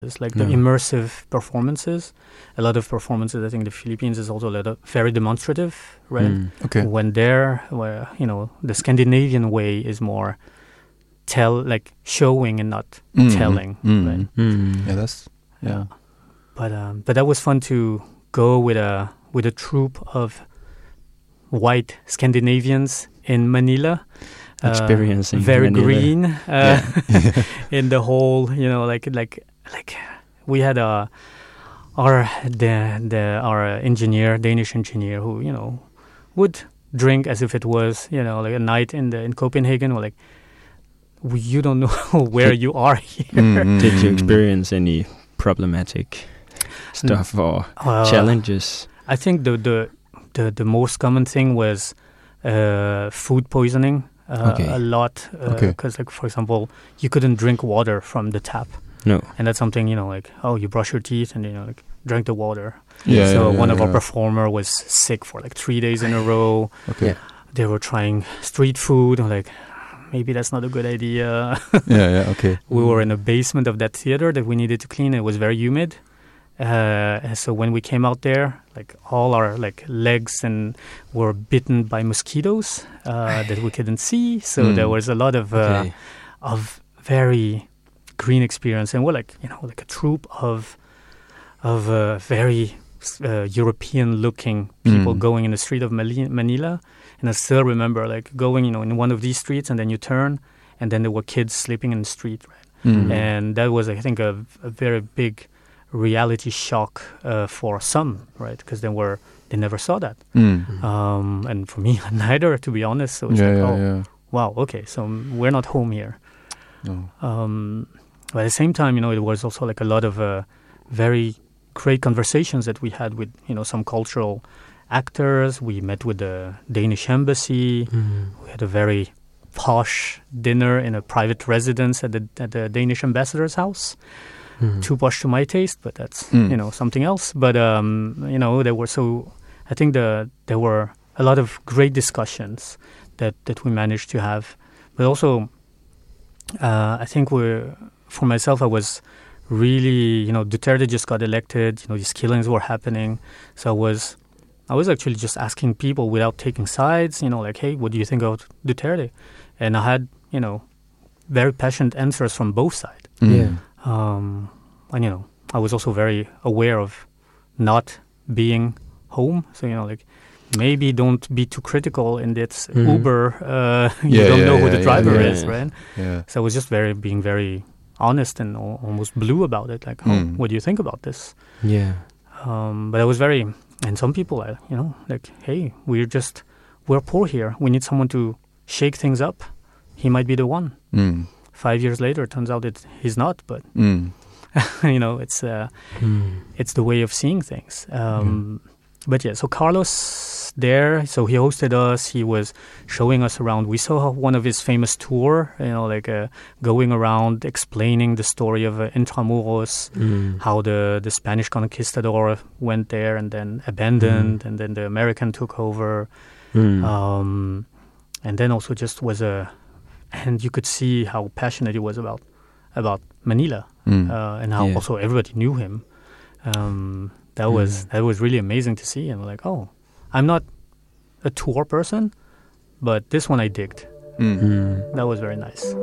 It's like the immersive performances. A lot of performances, I think the Philippines is also very demonstrative, right? Okay. When where, the Scandinavian way is more showing and not telling, right? Yeah, But that was fun to go with a troupe of white Scandinavians in Manila. Experiencing very Manila. Green in the whole, like we had our engineer, Danish engineer, who would drink as if it was like a night in Copenhagen, or like you don't know where you are here. Did you experience any problematic stuff or challenges? I think the most common thing was food poisoning. A lot, because like for example, you couldn't drink water from the tap. No, and that's something you brush your teeth and drink the water. One of our performer was sick for like 3 days in a row. They were trying street food. I'm like, maybe that's not a good idea. We were in a basement of that theater that we needed to clean. It was very humid. So when we came out there, like all our legs and were bitten by mosquitoes that we couldn't see. So there was a lot of very green experience, and we're like a troupe of very European-looking people going in the street of Manila. And I still remember going in one of these streets, and then you turn, and then there were kids sleeping in the street, right? And that was, I think, a very big reality shock for some, right? Because they never saw that, and for me neither, to be honest. So it's wow, okay, so we're not home here. But at the same time, it was also like a lot of very great conversations that we had with some cultural actors. We met with the Danish embassy. We had a very posh dinner in a private residence at the Danish ambassador's house. Too posh to my taste, but that's something else. But there were I think there were a lot of great discussions that we managed to have. But also, I think for myself, I was really Duterte just got elected. These killings were happening, so I was actually just asking people without taking sides. Like, hey, what do you think of Duterte? And I had very passionate answers from both sides. And I was also very aware of not being home. So maybe don't be too critical in this Uber. You don't know who the driver is, right? So I was just being very honest and almost blue about it. Like, what do you think about this? But I was and some people are, like, hey, we're poor here. We need someone to shake things up. He might be the one. 5 years later, it turns out he's not, but it's the way of seeing things. But so Carlos there, so he hosted us. He was showing us around. We saw one of his famous tour, going around explaining the story of Intramuros, how the Spanish conquistador went there and then abandoned, and then the American took over. And then also just was and you could see how passionate he was about Manila, and how also everybody knew him. That was really amazing to see. And like, oh, I'm not a tour person, but this one I digged. That was very nice.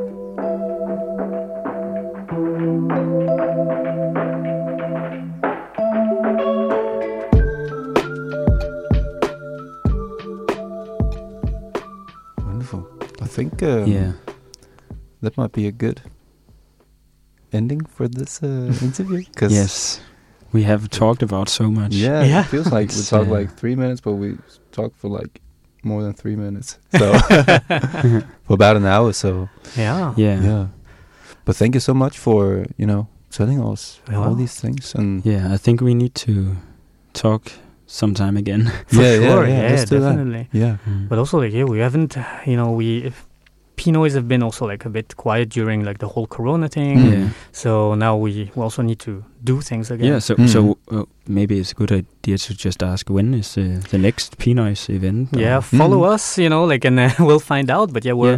Wonderful. I think that might be a good ending for this interview. Yes. We have talked about so much. Yeah. It feels like we talked like 3 minutes, but we talked for like more than 3 minutes. So for about an hour. So yeah. But thank you so much for telling us all these things. And I think we need to talk sometime again. For sure. Let's do definitely. That. Yeah. But also we haven't. Pinoys have been also like a bit quiet during like the whole Corona thing. So now we also need to do things again. So maybe it's a good idea to just ask, when is the next Pinoys event? Follow us, and we'll find out. But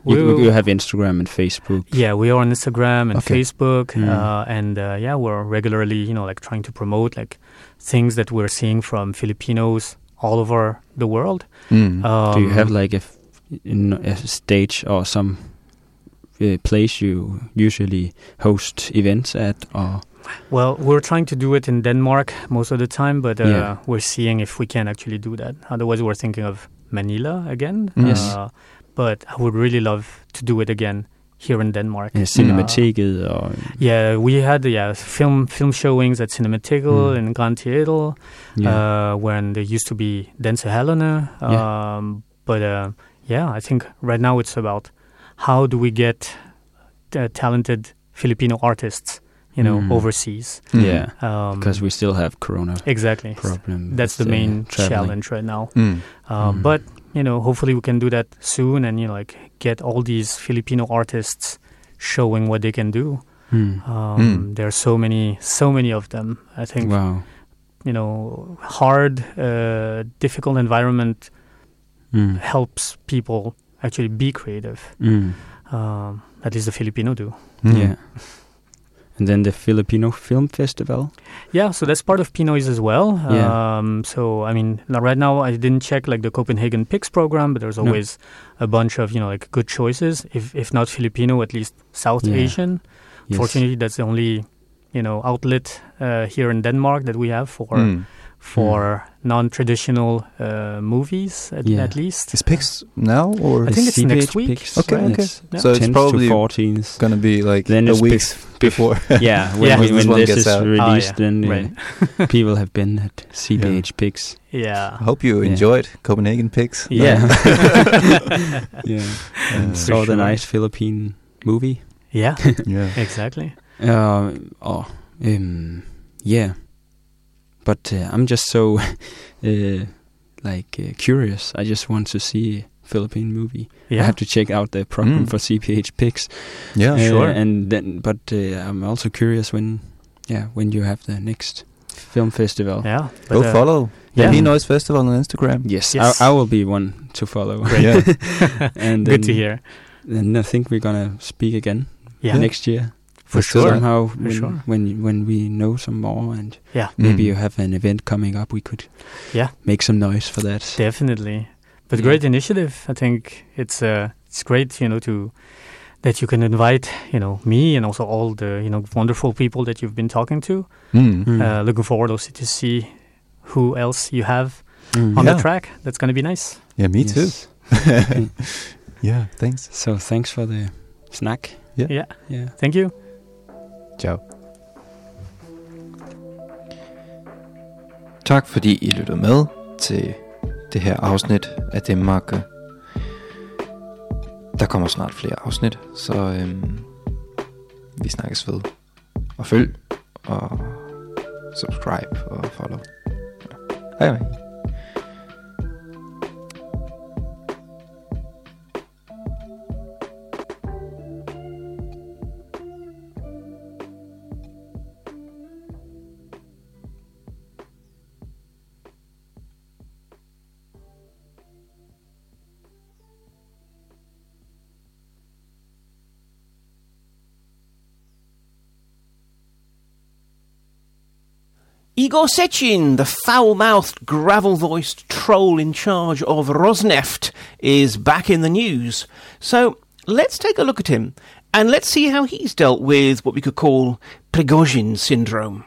You have Instagram and Facebook. Yeah, we are on Instagram and Facebook, and we're regularly, like trying to promote like things that we're seeing from Filipinos all over the world. Do you have like a stage or some place you usually host events at? Or well, we're trying to do it in Denmark most of the time, but we're seeing if we can actually do that. Otherwise, we're thinking of Manila again. Yes. But I would really love to do it again here in Denmark. Cinemateket we had film showings at Cinemateket in Grand Theater when there used to be Dansehallerne. But I think right now it's about how do we get talented Filipino artists, overseas. Because we still have Corona. Exactly. Problem. That's the main challenge right now. But hopefully we can do that soon and like get all these Filipino artists showing what they can do. There are so many of them. I think hard, difficult environment helps people actually be creative. At least the Filipino do. Yeah. And then the Filipino Film Festival. Yeah, so that's part of Pinoy's as well. So, I mean, right now I didn't check like the Copenhagen PIX program, but there's always a bunch of, like good choices. If not Filipino, at least South Asian. Yes. Fortunately, that's the only, outlet here in Denmark that we have for non-traditional movies, at least. Is PIX now? Or I think it's next week. PIX, okay. So it's 10th probably to 14th. Going to be like then a week before. When this is released, then people have been at CBH PIX. Yeah. I hope you enjoyed Copenhagen PIX. Yeah. And saw the nice Philippine movie. Yeah. Exactly. But I'm just so curious. I just want to see a Philippine movie. I have to check out the program for CPH PIX. Yeah, sure. And then, but I'm also curious when you have the next film festival. Yeah, go follow the Pinoy's Festival on Instagram. Yes. I will be one to follow. Great. And good to hear. And I think we're gonna speak again next year. For sure. Somehow, when we know some more, and maybe you have an event coming up, we could make some noise for that. Definitely. But great initiative. I think it's great, that you can invite, me and also all the, wonderful people that you've been talking to. Looking forward also to see who else you have on the track. That's going to be nice. Yeah, me too. Yeah, thanks. So thanks for the snack. Yeah. Thank you. Ciao. Tak fordi I lyttede med til det her afsnit af Denmark. Der kommer snart flere afsnit, så vi snakkes ved. Og følg, og subscribe og follow. Hej. Igor Sechin, the foul-mouthed, gravel-voiced troll in charge of Rosneft, is back in the news. So let's take a look at him, and let's see how he's dealt with what we could call Prigozhin syndrome.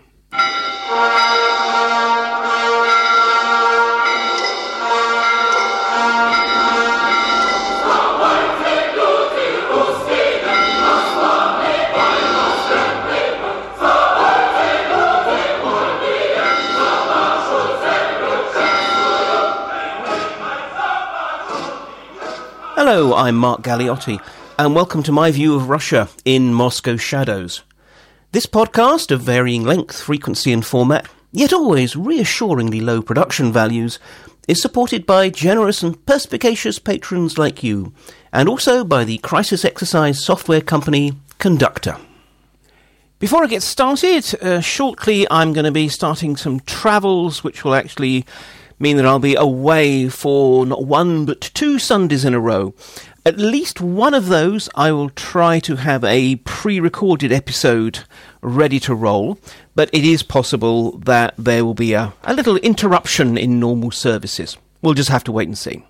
Hello, I'm Mark Galliotti, and welcome to my view of Russia in Moscow Shadows. This podcast, of varying length, frequency and format, yet always reassuringly low production values, is supported by generous and perspicacious patrons like you, and also by the crisis exercise software company Conductor. Before I get started, shortly I'm going to be starting some travels, which will actually mean that I'll be away for not one but 2 Sundays in a row. At least one of those, I will try to have a pre-recorded episode ready to roll, but it is possible that there will be a little interruption in normal services. We'll just have to wait and see.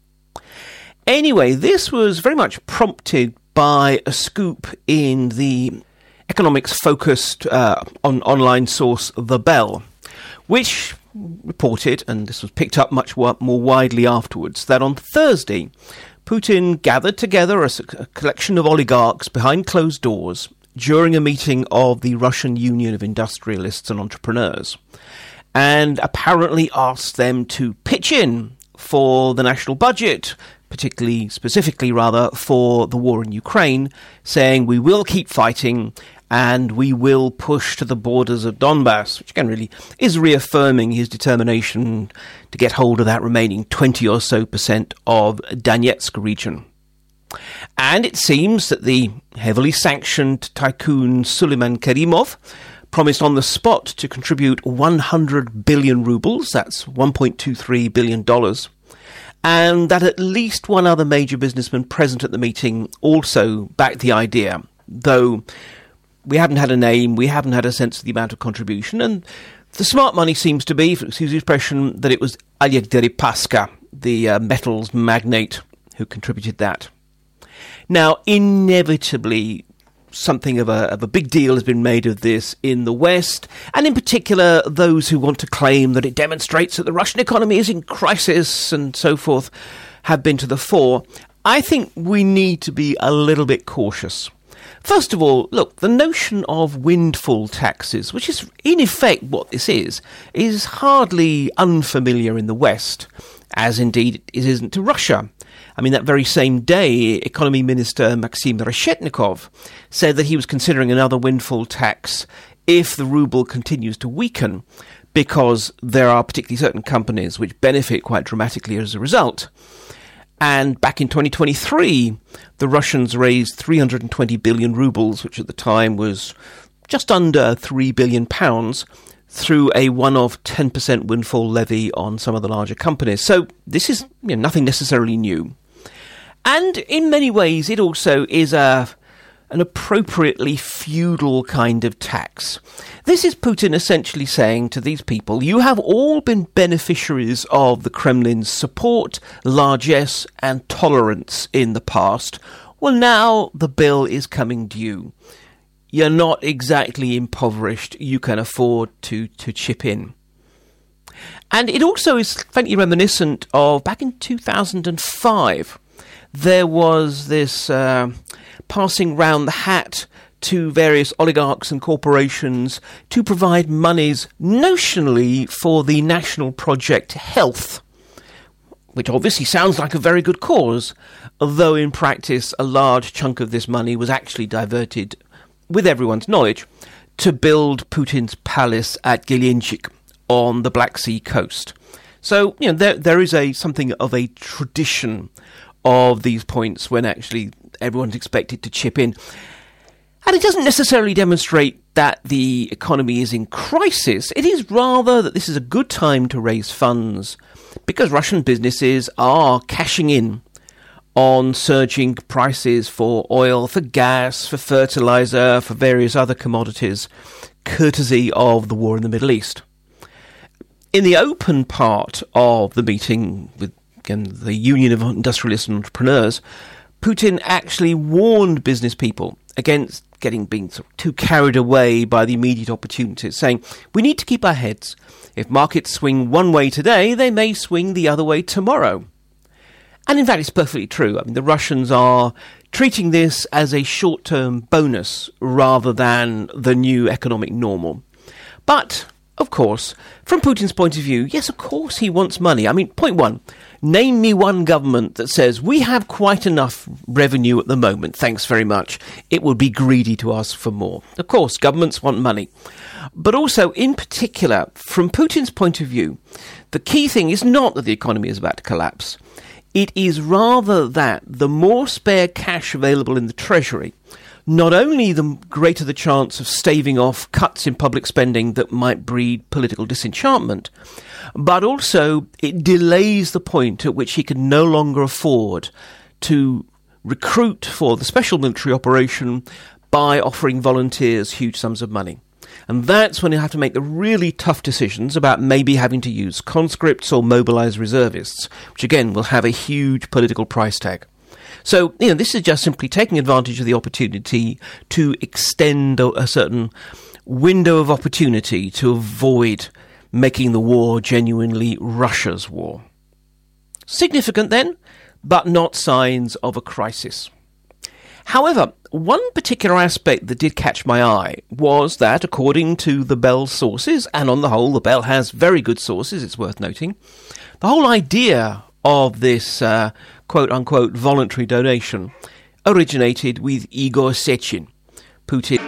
Anyway, this was very much prompted by a scoop in the economics-focused online source The Bell, which reported, and this was picked up much more widely afterwards, that on Thursday, Putin gathered together a collection of oligarchs behind closed doors during a meeting of the Russian Union of Industrialists and Entrepreneurs, and apparently asked them to pitch in for the national budget, specifically for the war in Ukraine, saying we will keep fighting and we will push to the borders of Donbass, which again really is reaffirming his determination to get hold of that remaining 20 or so % of Donetsk region. And it seems that the heavily sanctioned tycoon Suleiman Kerimov promised on the spot to contribute 100 billion rubles, that's $1.23 billion, and that at least one other major businessman present at the meeting also backed the idea, though we haven't had a name, we haven't had a sense of the amount of contribution, and the smart money seems to be, excuse the expression, that it was Oleg Deripaska, the metals magnate, who contributed that. Now, inevitably, something of a big deal has been made of this in the West, and in particular, those who want to claim that it demonstrates that the Russian economy is in crisis and so forth have been to the fore. I think we need to be a little bit cautious. First of all, look, the notion of windfall taxes, which is in effect what this is hardly unfamiliar in the West, as indeed it isn't to Russia. I mean, that very same day, Economy Minister Maxim Reshetnikov said that he was considering another windfall tax if the ruble continues to weaken, because there are particularly certain companies which benefit quite dramatically as a result. And back in 2023, the Russians raised 320 billion rubles, which at the time was just under £3 billion, through a one-off 10% windfall levy on some of the larger companies. So this is nothing necessarily new. And in many ways, it also is an appropriately feudal kind of tax. This is Putin essentially saying to these people, you have all been beneficiaries of the Kremlin's support, largesse and tolerance in the past. Well, now the bill is coming due. You're not exactly impoverished. You can afford to chip in. And it also is faintly reminiscent of back in 2005. There was this passing round the hat to various oligarchs and corporations to provide monies notionally for the national project Health, which obviously sounds like a very good cause, although in practice a large chunk of this money was actually diverted, with everyone's knowledge, to build Putin's palace at Gelendzhik on the Black Sea coast. So, there is something of a tradition of these points when actually everyone's expected to chip in. And it doesn't necessarily demonstrate that the economy is in crisis. It is rather that this is a good time to raise funds because Russian businesses are cashing in on surging prices for oil, for gas, for fertilizer, for various other commodities, courtesy of the war in the Middle East. In the open part of the meeting with the Union of Industrialists and Entrepreneurs, Putin actually warned business people against being too carried away by the immediate opportunities, saying, we need to keep our heads. If markets swing one way today, they may swing the other way tomorrow. And in fact, it's perfectly true. I mean, the Russians are treating this as a short-term bonus rather than the new economic normal. But, of course, from Putin's point of view, yes, of course he wants money. I mean, point one, name me one government that says, we have quite enough revenue at the moment, thanks very much. It would be greedy to ask for more. Of course, governments want money. But also, in particular, from Putin's point of view, the key thing is not that the economy is about to collapse. It is rather that the more spare cash available in the treasury, not only the greater the chance of staving off cuts in public spending that might breed political disenchantment, but also it delays the point at which he can no longer afford to recruit for the special military operation by offering volunteers huge sums of money. And that's when you have to make the really tough decisions about maybe having to use conscripts or mobilize reservists, which again will have a huge political price tag. So, this is just simply taking advantage of the opportunity to extend a certain window of opportunity to avoid making the war genuinely Russia's war. Significant then, but not signs of a crisis. However, one particular aspect that did catch my eye was that, according to the Bell sources, and on the whole the Bell has very good sources, it's worth noting, the whole idea of this quote-unquote voluntary donation originated with Igor Sechin, Putin.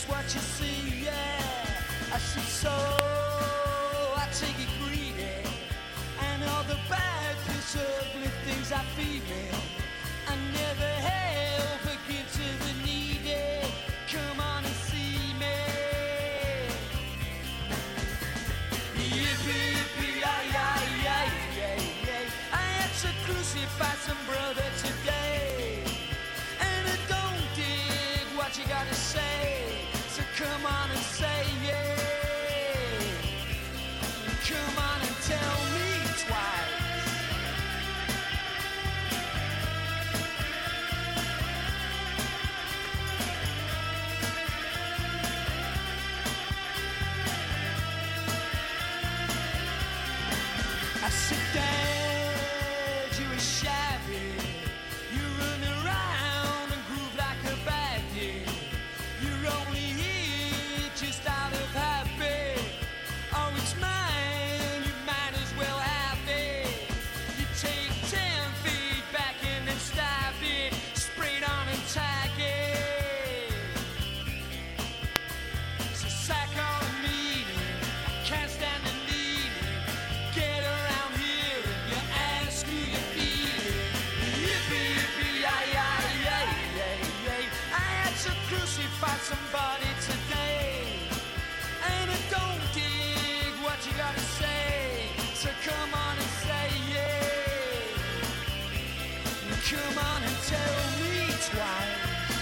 just what you see, yeah. I said, so I take it greedy, and all the bad, this ugly things I feel. I never help but give to the needy. Come on and see me. Yippee, yippee, ay, ay, ay, ay, ay. I had to crucify some brother today, and I don't dig what you gotta say. So come on and say yeah. Come on and tell me twice. I sit down, you are shabby. You run around and groove like a baggy. You're only here just out of habit. Oh, it's mine, you might as well have it. You take 10 feet back and then stab it. Spray it on and tag it. So sack all the meaning, can't stand the needing. Get around here and you ask who you feeling. Yippee, yippee, ay, ay, ay, ay, ay. I had to crucify somebody today, and I don't dig what you gotta say. So come on and say yeah. Come on and tell me twice.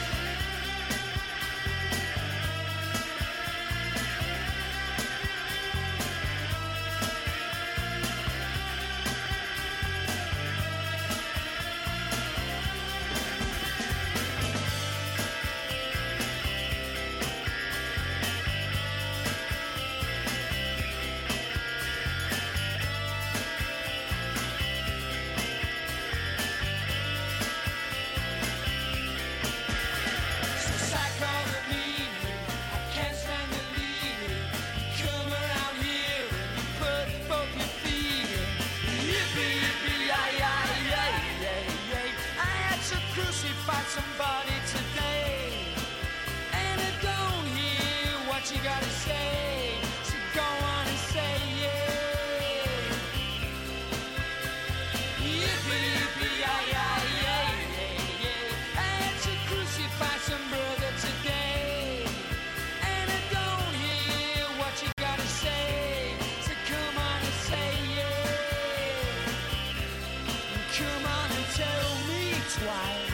So sack all the meaning, I can't stand the leading. You come around here and you put both your feet in. Yippee, yippee, ay, ay, ay, ay, ay. I had to crucify somebody today, and I don't hear what you gotta say. So go on and say yeah. Yippee, yippee, ay, ay, ay, ay, ay. I had to crucify some brother today, and I don't hear what you gotta say. So come on and say yeah. Come on and tell me twice.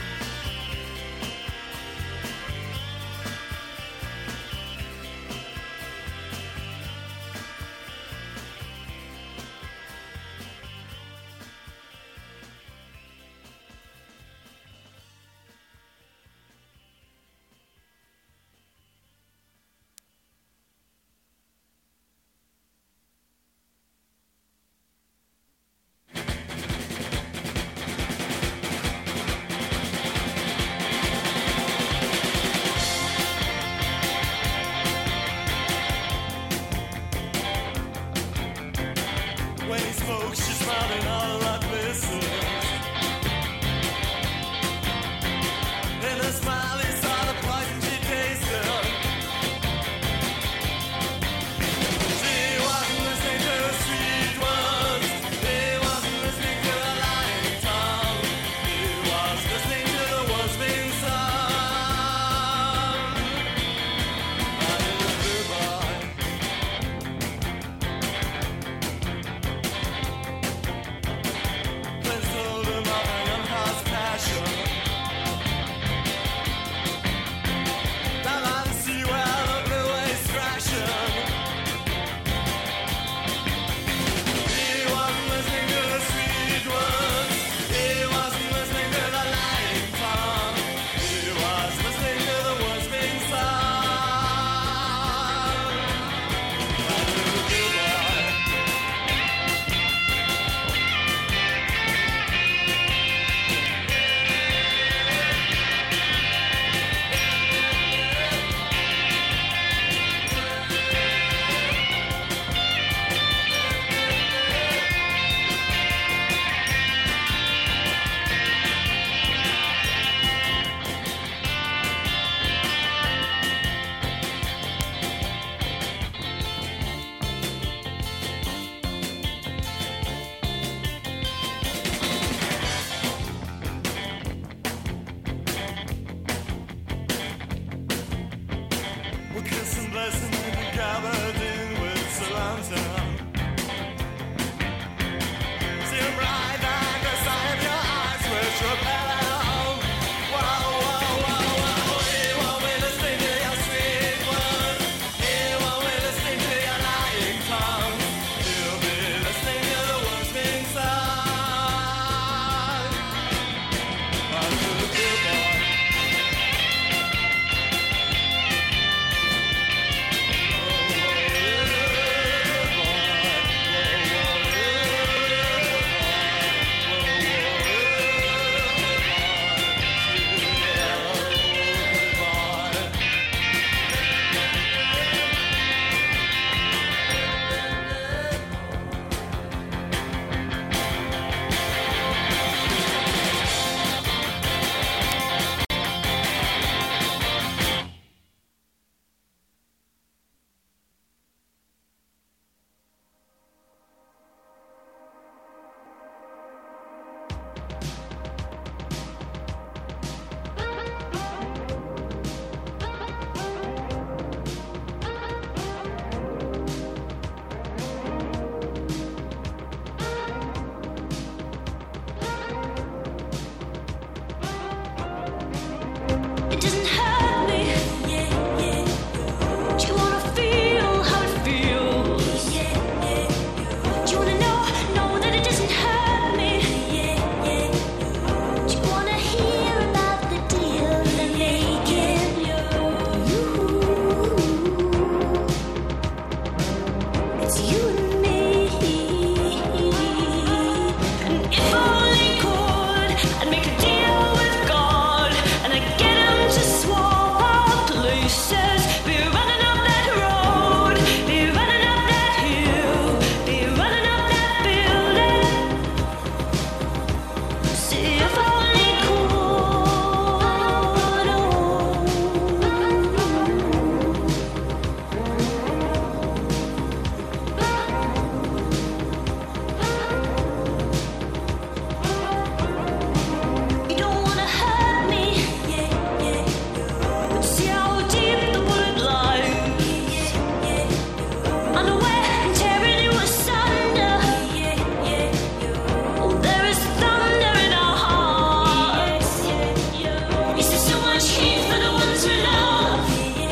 much hate for the ones we love.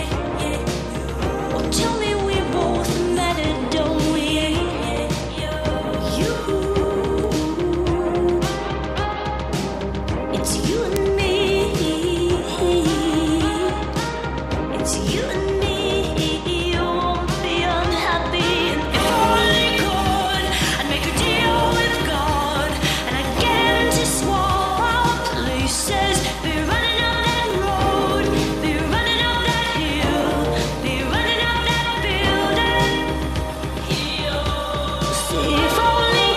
Oh, tell me we both matter, don't we? You. It's you and me. It's you and me. You won't be unhappy. And if I only could, I'd make a deal with God, and I'd get him to swap our places. Be running up that road, be running up that hill, be running up that building. See if I only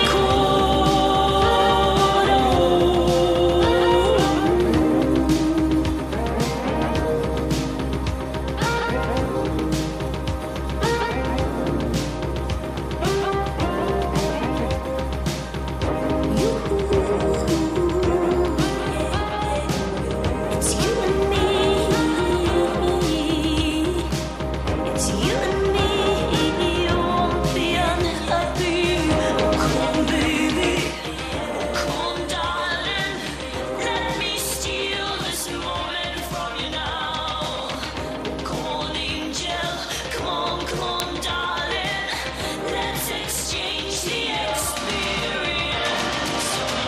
It's you and me. It's you and me. You won't be unhappy. Come on, baby. Come on, darling. Let me steal this moment from you now. Come on, angel. Come on, darling. Let's exchange the experience.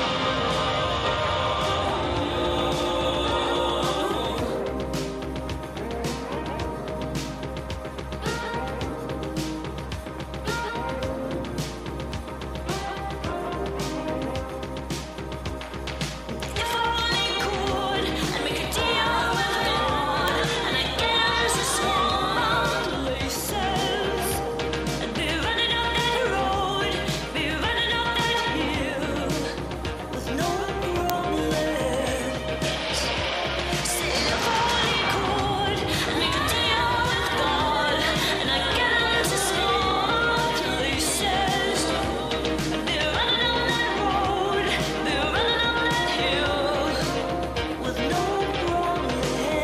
If I only could, I'd make a deal with God, and I'd get him to swap our places. I'd be running up that road, be running up that hill, with no problem. See if I only could, I'd make a deal with God, and I'd get him to swap our places. I'd be running up that road, be running up that hill, with no problem.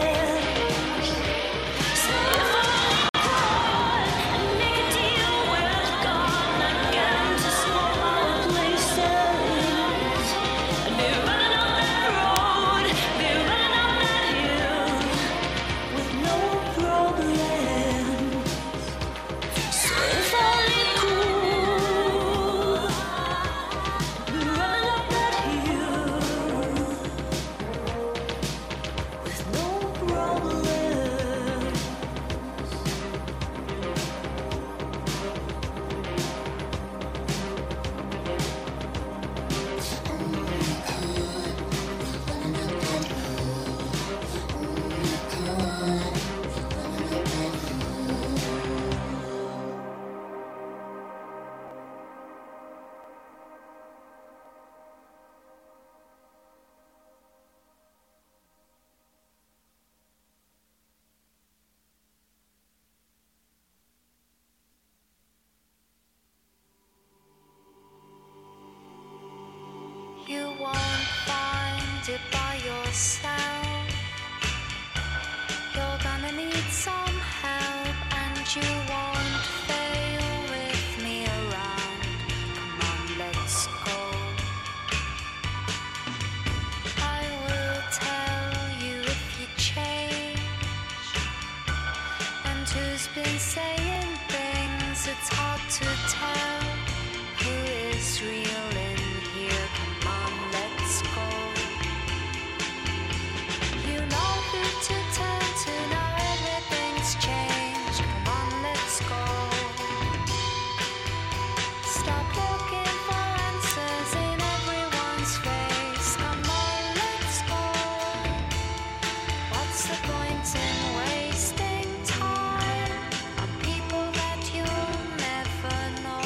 See if I only could, I'd make a deal with God, and I'd get him to swap our places. I'd be running up that road, be running up that hill, with no problem. So if I only could, be running up that hill, with no problem. You won't find it by yourself. You're gonna need some help, and you won't fail with me around. Come on, let's go. I will tell you if you change, and who's been saying things it's hard to tell. Who is real in here? Come on, let's go. You know who to turn to now, everything's changed. Come on, let's go. Stop looking for answers in everyone's face. Come on, let's go. What's the point in wasting time on people that you'll never know?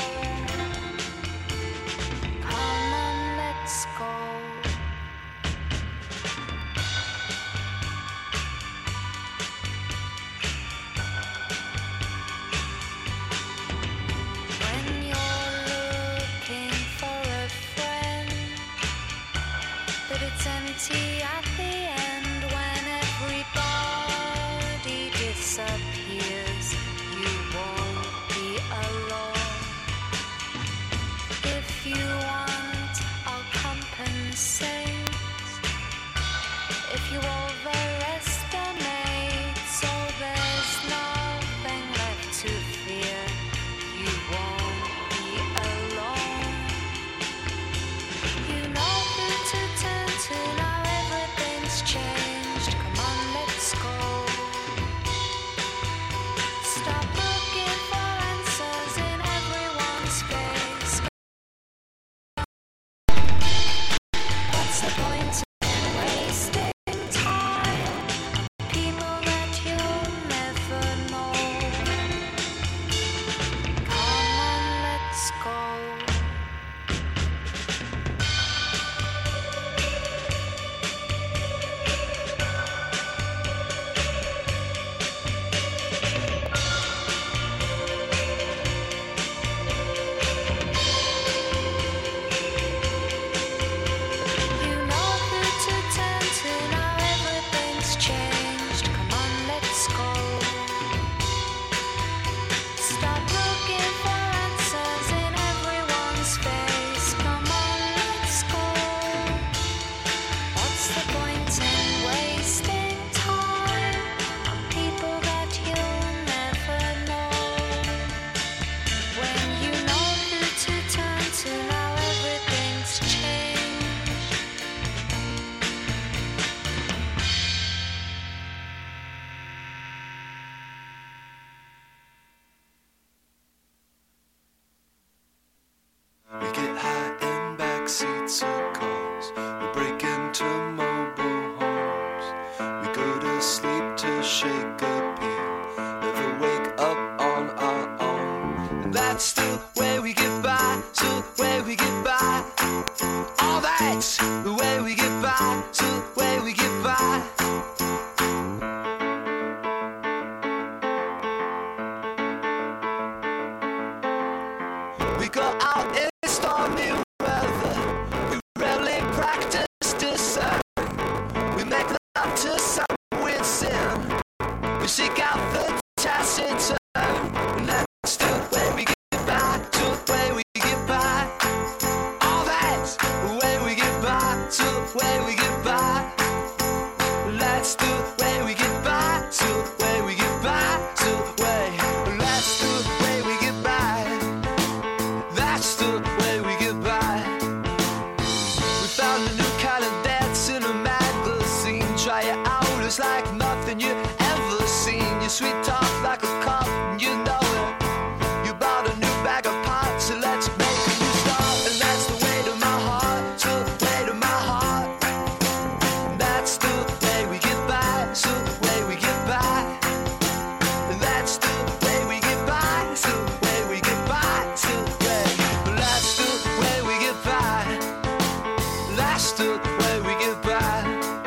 shake a pin, never wake up on our own. And that's the way we get by, so the way we get by. Oh, that's the way we get by, so the way we get by. We go out in stormy weather, we rarely practice discern. We make love to some weird sin, we seek out the taciturn. And that's the way we get by, to the way we get by. Oh, that's the way we get by, to the way we get by. That's the way we get by, to the way we get by, to the way. That's the way we get by. That's the way we get by. We found a new kind of dance in a magazine. Try it out, it's like nothing you ever seen. Your sweet talk like a cup, and you know it. You bought a new bag of parts, so let's make a new start. And that's the way to my heart, to the way to my heart. That's the way we get by, so the way we get by. That's the way we get by, so the way we get by, so the way. That's the way we get by. That's the way we get by.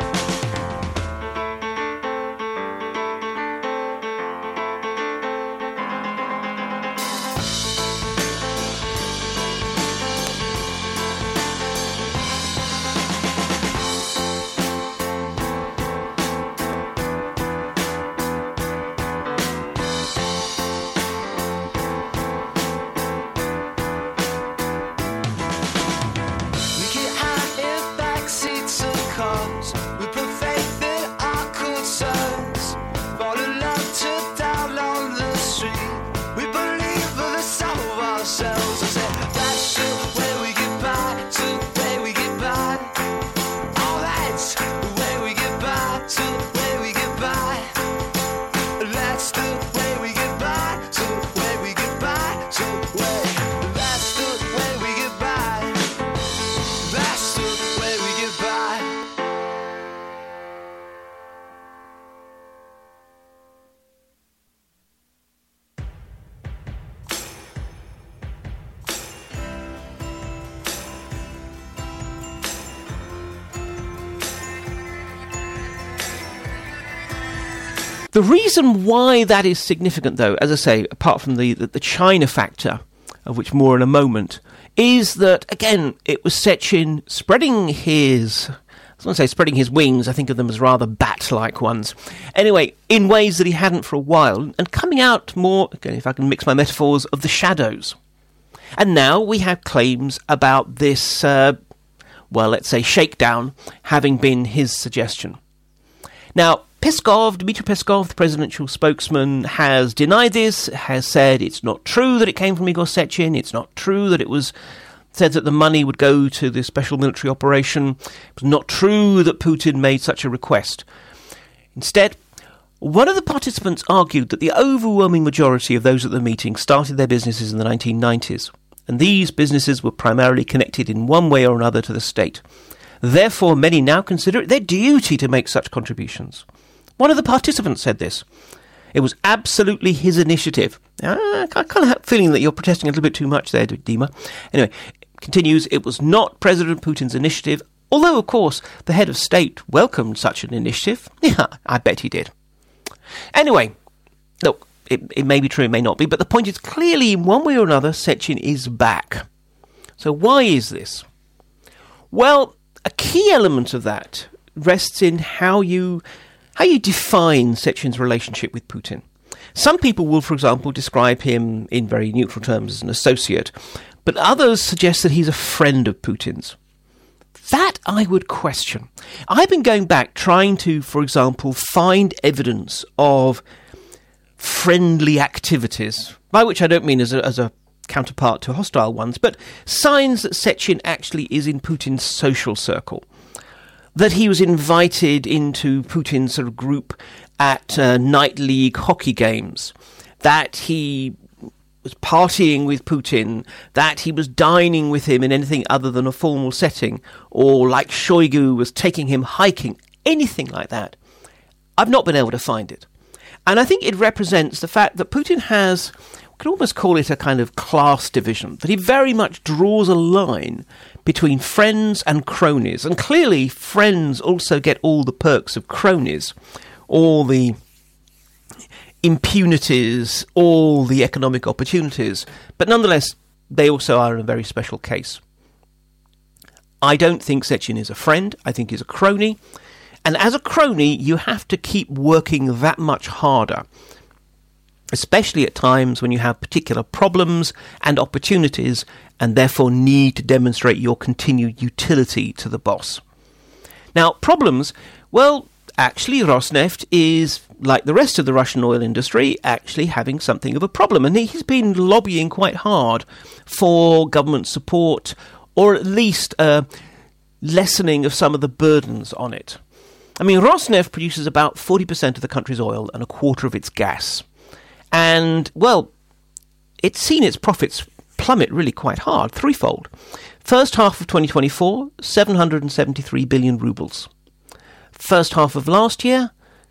We get high in backseats of cars. We put faith in our concerns. Fall in love to down on the street. We believe in the sum of ourselves. I said, that's the way we get by, to the way we get by. Oh, that's the way we get by, to the way we get by. That's the way we get by, to the way we get by, to the way. That's the way we get by. That's the way we get by. The reason why that is significant, though, as I say, apart from the China factor, of which more in a moment, is that, again, it was Sechin spreading his... I was going to say spreading his wings, I think of them as rather bat-like ones. Anyway, in ways that he hadn't for a while, and coming out more, again, if I can mix my metaphors, of the shadows. And now we have claims about this, well, let's say shakedown, having been his suggestion. Now, Dmitry Peskov, the presidential spokesman, has denied this, has said it's not true that it came from Igor Sechin, it's not true that it was said that the money would go to the special military operation, it was not true that Putin made such a request. Instead, one of the participants argued that the overwhelming majority of those at the meeting started their businesses in the 1990s, and these businesses were primarily connected in one way or another to the state. Therefore, many now consider it their duty to make such contributions. One of the participants said this. It was absolutely his initiative. I kind of have a feeling that you're protesting a little bit too much there, Dima. Anyway, continues, it was not President Putin's initiative, although, of course, the head of state welcomed such an initiative. Yeah, I bet he did. Anyway, look, it may be true, it may not be, but the point is clearly, in one way or another, Sechin is back. So why is this? Well, a key element of that rests in how you define Sechin's relationship with Putin. Some people will, for example, describe him in very neutral terms as an associate, but others suggest that he's a friend of Putin's. That I would question. I've been going back trying to, for example, find evidence of friendly activities, by which I don't mean as a counterpart to hostile ones, but signs that Sechin actually is in Putin's social circle. That he was invited into Putin's sort of group at night league hockey games, that he was partying with Putin, that he was dining with him in anything other than a formal setting, or like Shoigu was taking him hiking, anything like that. I've not been able to find it. And I think it represents the fact that Putin has, we could almost call it a kind of class division, that he very much draws a line between friends and cronies. And clearly, friends also get all the perks of cronies, all the impunities, all the economic opportunities. But nonetheless, they also are in a very special case. I don't think Sechin is a friend. I think he's a crony. And as a crony, you have to keep working that much harder, especially at times when you have particular problems and opportunities and therefore need to demonstrate your continued utility to the boss. Now, problems, well, actually Rosneft is, like the rest of the Russian oil industry, actually having something of a problem. And he's been lobbying quite hard for government support, or at least lessening of some of the burdens on it. I mean, Rosneft produces about 40% of the country's oil and a quarter of its gas. And, well, it's seen its profits plummet really quite hard, threefold. First half of 2024, 773 billion rubles. First half of last year,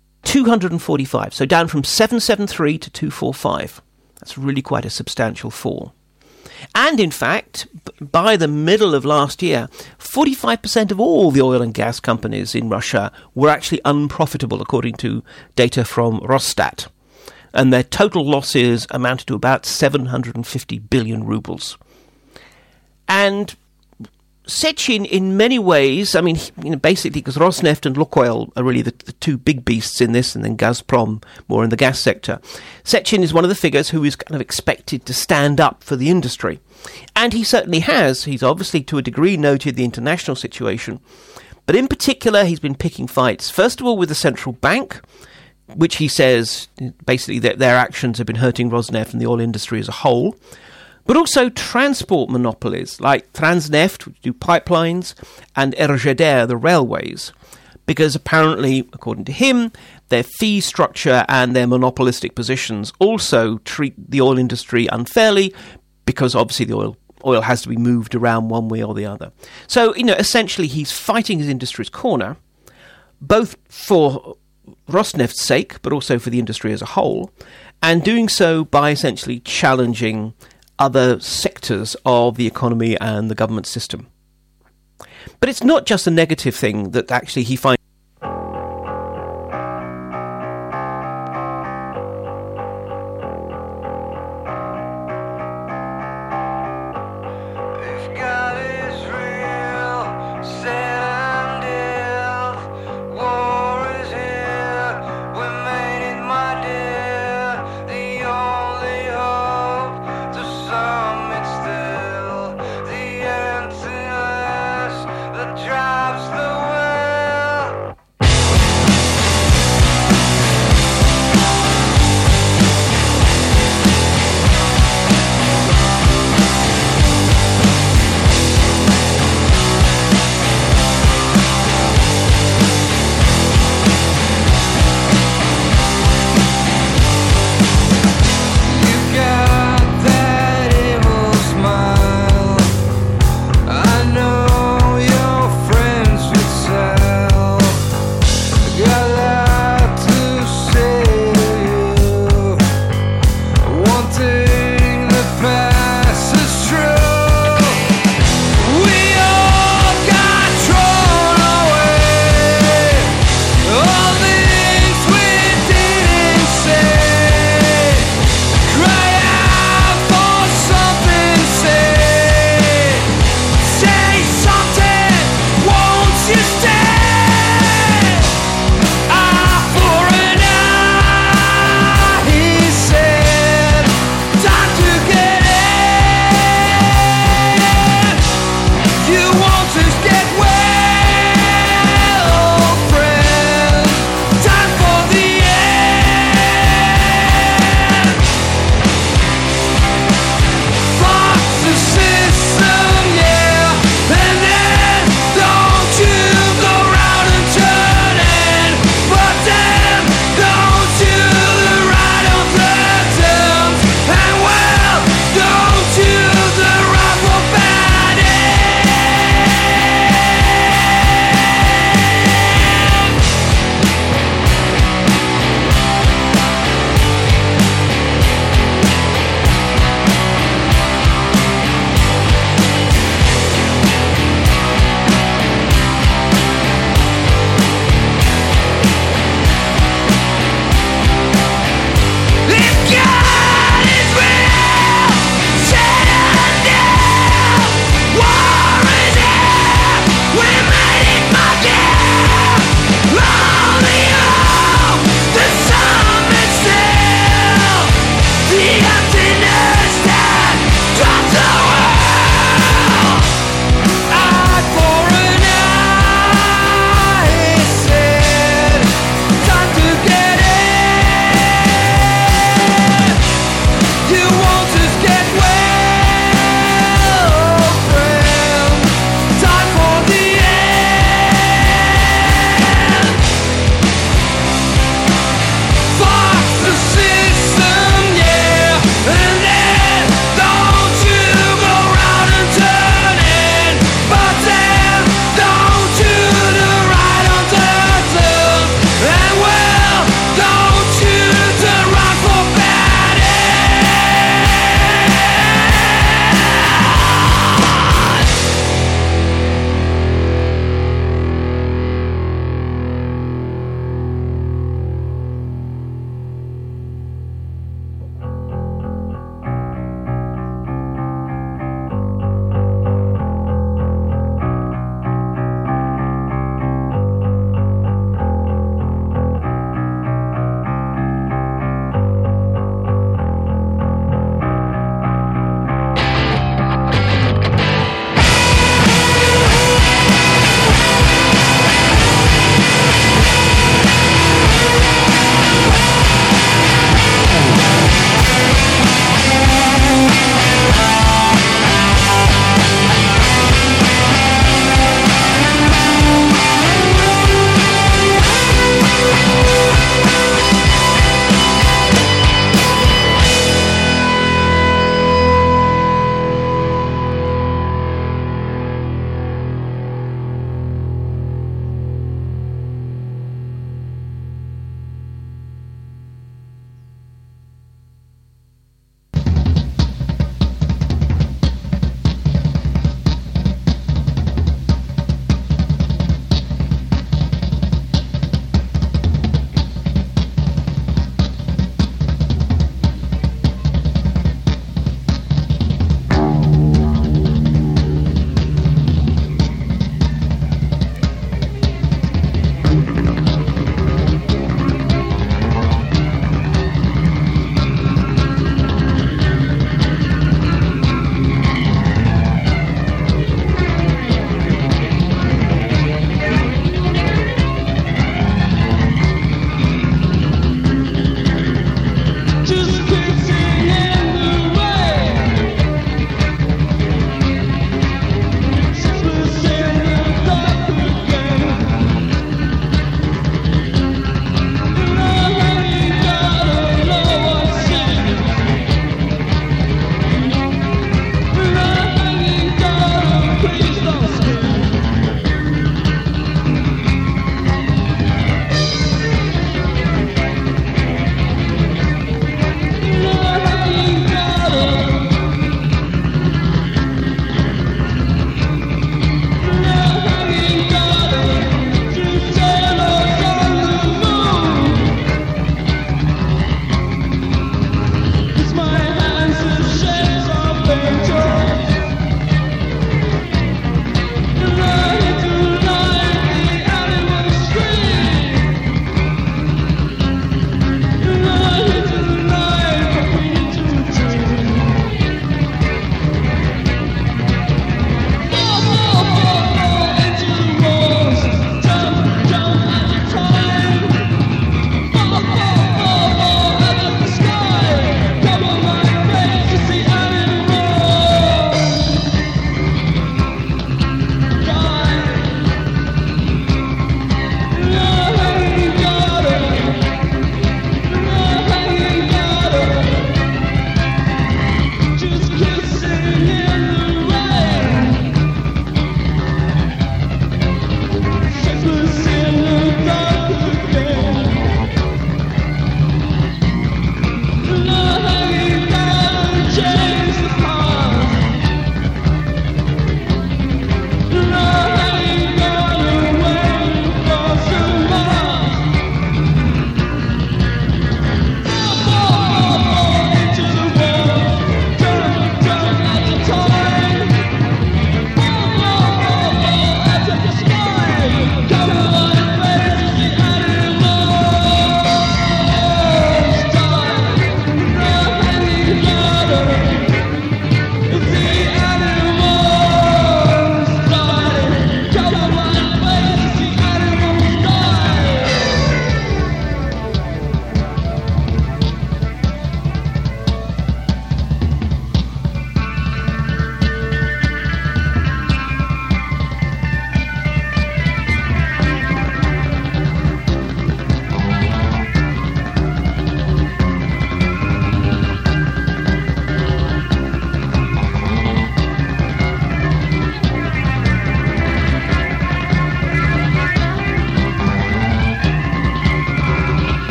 245. So down from 773 to 245. That's really quite a substantial fall. And in fact, by the middle of last year, 45% of all the oil and gas companies in Russia were actually unprofitable, according to data from Rosstat. And their total losses amounted to about 750 billion rubles. And Sechin, in many ways, I mean, basically because Rosneft and Lukoil are really the two big beasts in this, and then Gazprom more in the gas sector. Sechin is one of the figures who is kind of expected to stand up for the industry. And he certainly has. He's obviously, to a degree, noted the international situation. But in particular, he's been picking fights, first of all, with the central bank, which he says, basically, that their actions have been hurting Rosneft and the oil industry as a whole. But also transport monopolies like Transneft, which do pipelines, and RŽD, the railways, because apparently, according to him, their fee structure and their monopolistic positions also treat the oil industry unfairly, because obviously the oil has to be moved around one way or the other. So, essentially he's fighting his industry's corner, both for Rosneft's sake, but also for the industry as a whole, and doing so by essentially challenging other sectors of the economy and the government system. But it's not just a negative thing that actually he finds. If God is real, send him. War is here, we made it, my dear. The only hope to some it's still the emptiness that drives the will.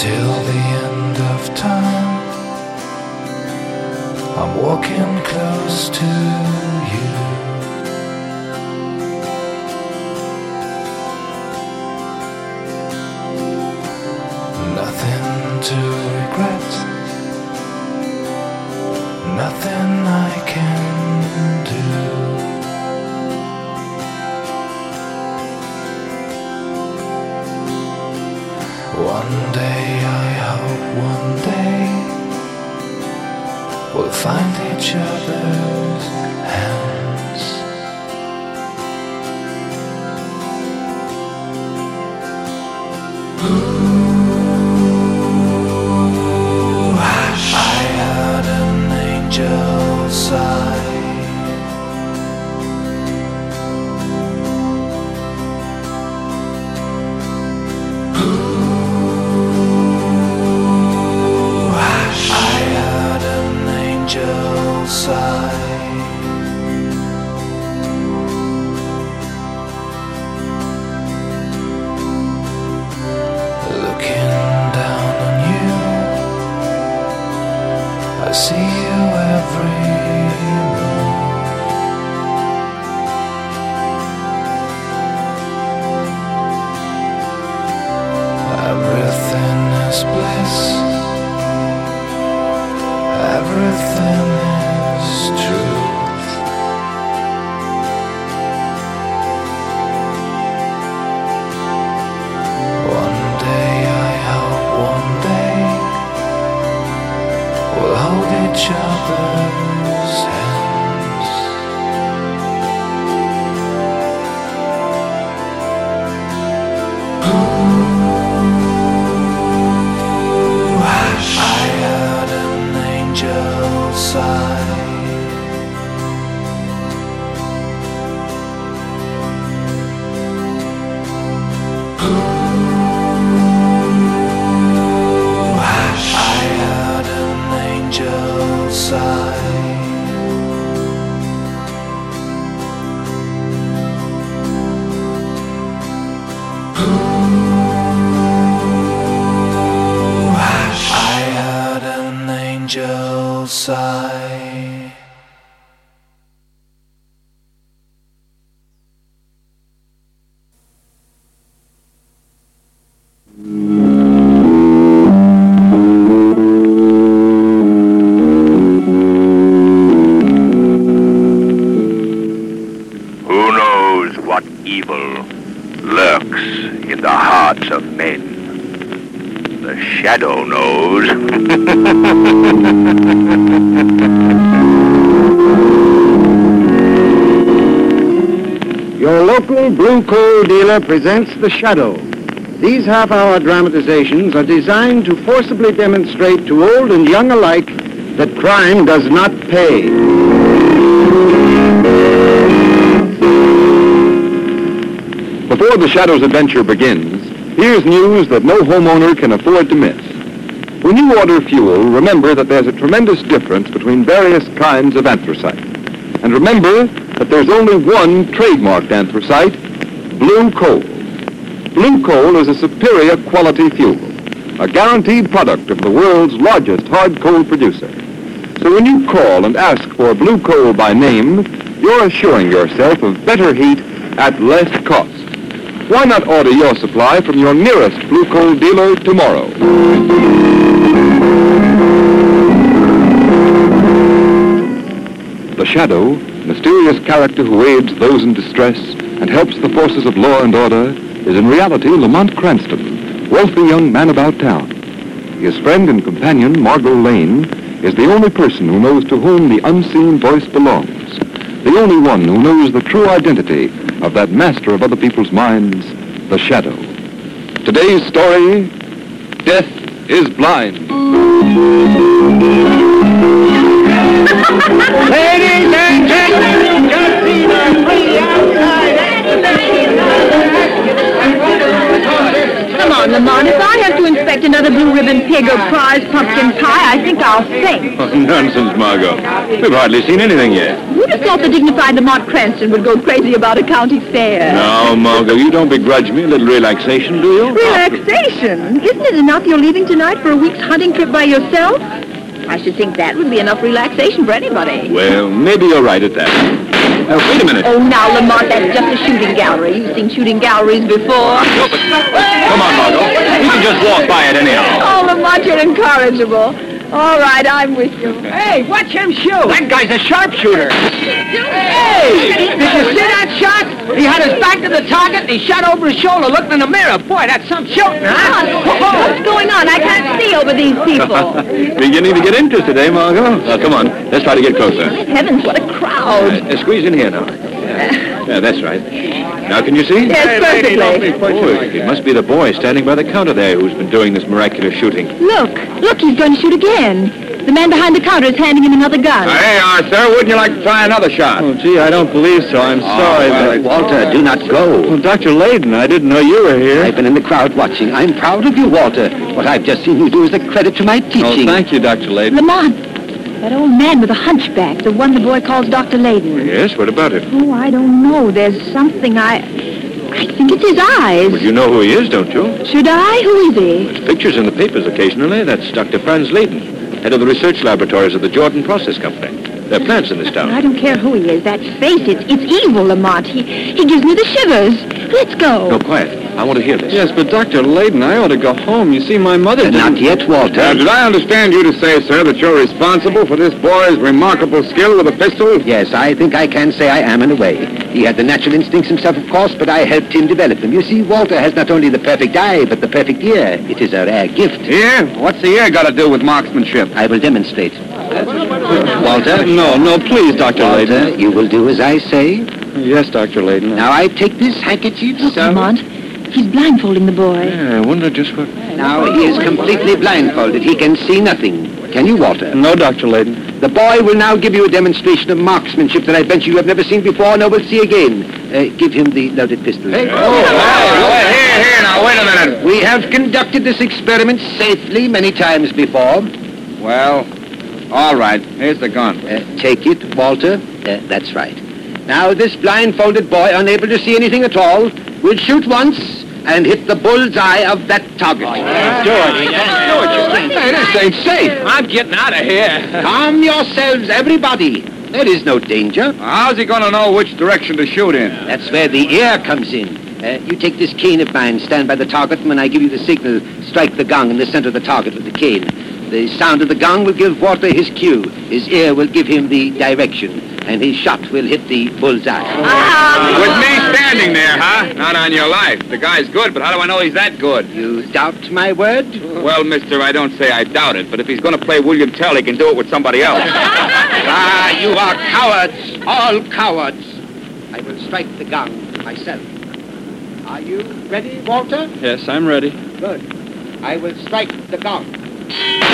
till the end of time. I'm walking close to you. Nothing to regret, nothing I can do. One day, I hope one day we'll find each other's hands. Ooh, I heard an angel sigh. Looking down on you, I see you every move. Everything is bliss, everything is truth. One day, I hope one day we'll hold each other's hands. Ooh, I heard an angel sigh. Ooh, I heard an angel sigh. Ooh, I heard an angel sigh. Who knows what evil lurks in the hearts of men? The shadow knows. Your local blue coal dealer presents The Shadow. These half-hour dramatizations are designed to forcibly demonstrate to old and young alike that crime does not pay. Before The Shadow's adventure begins, here's news that no homeowner can afford to miss. When you order fuel, remember that there's a tremendous difference between various kinds of anthracite. And remember that there's only one trademarked anthracite, blue coal. Blue coal is a superior quality fuel, a guaranteed product of the world's largest hard coal producer. So when you call and ask for blue coal by name, you're assuring yourself of better heat at less cost. Why not order your supply from your nearest blue coal dealer tomorrow? The Shadow, mysterious character who aids those in distress and helps the forces of law and order, is in reality Lamont Cranston, wealthy young man about town. His friend and companion, Margot Lane, is the only person who knows to whom the unseen voice belongs, the only one who knows the true identity of that master of other people's minds, the Shadow. Today's story, Death is Blind. Ladies and gentlemen, just see the free outside. Come on, on, Lamont. If I have to inspect another blue ribbon pig or prize pumpkin pie, I think I'll faint. Oh, nonsense, Margot. We've hardly seen anything yet. Who'd have thought the dignified Lamont Cranston would go crazy about a county fair? Now, Margot, you don't begrudge me a little relaxation, do you? Relaxation? Isn't it enough you're leaving tonight for a week's hunting trip by yourself? I should think that would be enough relaxation for anybody. Well, maybe you're right at that. Wait a minute. Oh, now, Lamont, that's just a shooting gallery. You've seen shooting galleries before. Come on, Margot. We can just walk by it anyhow. Oh, Lamont, you're incorrigible. All right, I'm with you. Hey, watch him shoot. That guy's a sharpshooter. Hey, did you see that shot? He had his back to the target, and he shot over his shoulder, looked in the mirror. Boy, that's some shooting, huh? What's going on? I can't see over these people. Beginning to get interested, eh, Margot? Come on. Let's try to get closer. Heavens, what a crowd. Squeeze in here now. Yeah, that's right. Now, can you see? Yes, perfectly. Oh, it must be the boy standing by the counter there who's been doing this miraculous shooting. Look, he's going to shoot again. The man behind the counter is handing him another gun. Hey, Arthur, wouldn't you like to try another shot? Oh, gee, I don't believe so. I'm sorry, but... Walter, do not go. Well, Dr. Layden, I didn't know you were here. I've been in the crowd watching. I'm proud of you, Walter. What I've just seen you do is a credit to my teaching. Oh, thank you, Dr. Layden. Lamont, that old man with a hunchback, the one the boy calls Dr. Layden. Yes, what about it? Oh, I don't know. There's something I think it's his eyes. Well, you know who he is, don't you? Should I? Who is he? There's pictures in the papers occasionally. That's Dr. Franz Layden, head of the research laboratories of the Jordan Process Company. There are plants in this town. I don't care who he is. That face, it's evil, Lamont. He gives me the shivers. Let's go. No, quiet. I want to hear this. Yes, but Dr. Layden, I ought to go home. You see, my mother didn't... Not yet, Walter. Did I understand you to say, sir, that you're responsible for this boy's remarkable skill with a pistol? Yes, I think I can say I am in a way. He had the natural instincts himself, of course, but I helped him develop them. You see, Walter has not only the perfect eye, but the perfect ear. It is a rare gift. Ear? What's the ear got to do with marksmanship? I will demonstrate. Walter? No, please, Dr. Walter, Layden. you will do as I say. Yes, Dr. Layden. Now I take this handkerchief, Look, so... Lamont, he's blindfolding the boy. Yeah, I wonder just what... Now he is completely blindfolded. He can see nothing. Can you, Walter? No, Dr. Layden. The boy will now give you a demonstration of marksmanship that I bet you have never seen before, nor will see again. Give him the loaded pistol. Here, now, wait a minute. We have conducted this experiment safely many times before. Well, all right. Here's the gun. Take it, Walter. That's right. Now, this blindfolded boy, unable to see anything at all, will shoot once and hit the bullseye of that target. Hey, this ain't safe. I'm getting out of here. Calm yourselves, everybody. There is no danger. How's he going to know which direction to shoot in? That's where the ear comes in. You take this cane of mine, stand by the target, and when I give you the signal, strike the gong in the center of the target with the cane. The sound of the gong will give Walter his cue. His ear will give him the direction, and his shot will hit the bullseye. With me standing there, huh? Not on your life. The guy's good, but how do I know he's that good? You doubt my word? Well, mister, I don't say I doubt it, but if he's going to play William Tell, he can do it with somebody else. You are cowards, all cowards. I will strike the gong myself. Are you ready, Walter? Yes, I'm ready. Good. I will strike the gong.